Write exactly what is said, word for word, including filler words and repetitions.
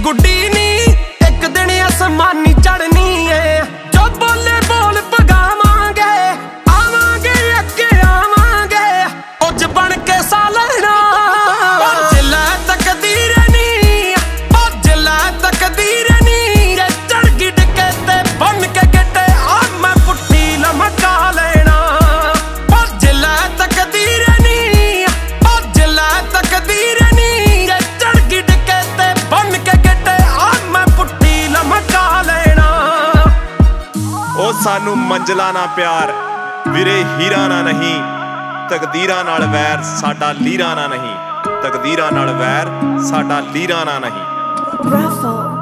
ਗੁੱਡੀ ਨੀ ਇੱਕ ਦਿਨ ਅਸਮਾਨੀ ਚੜਨੀ ਏ ਜੋ ਬੋਲੇ ਬੋਲ ਪਗਾਵਾਂਗੇ ਆਵਾਂਗੇ ਅੱਗੇ ਆਵਾਂਗੇ ਕੁਝ ਬਣ ਕੇ ਸਾ ਲੈਣਾ ਭੱਜ ਲੈ ਤਕਦੀਰ ਨੀ ਭੱਜ ਲੈ ਤਕਦੀਰ ਨੀ ਜੇ ਚੜ ਗਈ ਡਿੱਗੇ ਤੇ ਬਣ ਕੇ ਗਿੱਟੇ ਆ ਮੈਂ ਪੁੱਠੀ ਲਮਕਾ ਲੈਣਾ ਭੱਜ ਲੈ ਤਕਦੀਰ ਨੀ ਭੱਜ ਲੈ ਤਕਦੀਰ ਨੀ ਜੇ ਚੜ ਗਈ ਡਿੱਗੇ ਤੇ ਬਣ ਕੇ ਗਿੱਟੇ ਆ ਮੈਂ ਪੁੱਠੀ ਲਮਕਾ ਲੈਣਾ ਉਹ ਸਾਨੂੰ ਮੰਜ਼ਲਾਂ ਨਾ ਪਿਆਰ ਵੀਰੇ ਹੀਰਾ ਨਾ ਨਹੀਂ ਤਕਦੀਰਾਂ ਨਾਲ ਵੈਰ ਸਾਡਾ ਲੀਰਾਂ ਨਾ ਨਹੀਂ ਤਕਦੀਰਾਂ ਨਾਲ ਵੈਰ ਸਾਡਾ ਲੀਰਾਂ ਨਾ ਨਹੀਂ। Raffle